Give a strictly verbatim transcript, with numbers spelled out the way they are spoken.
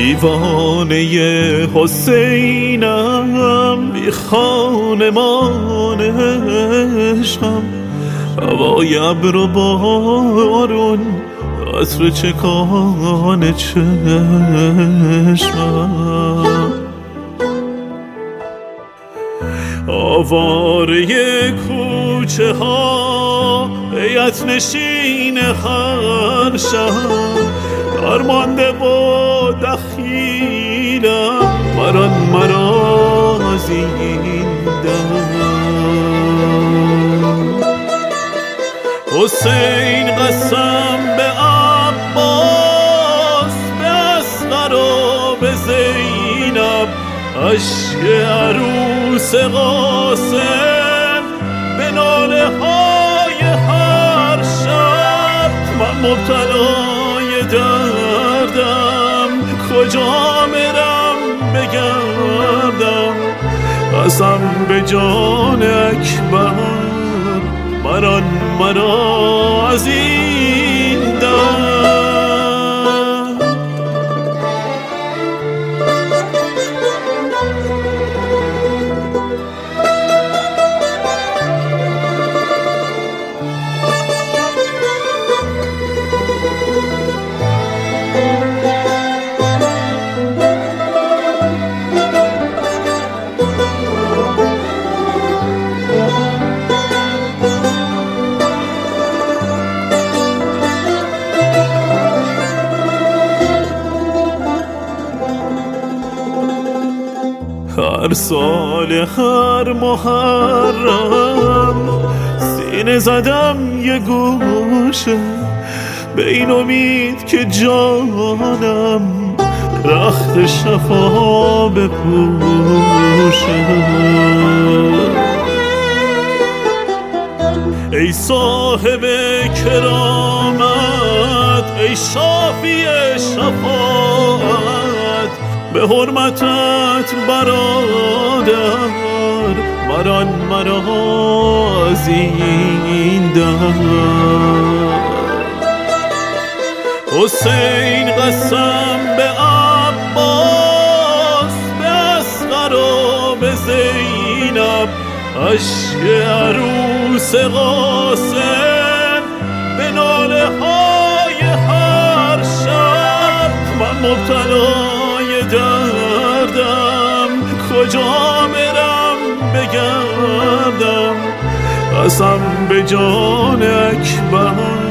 دیوانه حسینم، بی خانمان عشقم، هوای ابر و بارون، عطر چکان چشمم. آواره کوچه ها، بیعت نشین هر شهر، درمانده و دخیلم، مران مرا زیندم. حسین قسم به عباس، به اصغر و به زینب، عشق عروس قاسم، به ناله های هر شب. من مبتلای دردم، کجا برم بگردم؟ قسم به جان اکبر، مران مرا از این درد. هر سال هر محرم، سینه زدم یه گوشه، به این امید که جانم رخت شفا بپوشه. ای صاحب کرامت، ای شافی شفاعت، به حرمتت برادر، مران مرا زیندم. حسین قسم به عباس، به اصغر و به زینب، عشق عروس قاسم، به ناله های هر شب. من مبتلای دردم، کجا برم بگردم؟ قسم به جان اکبر،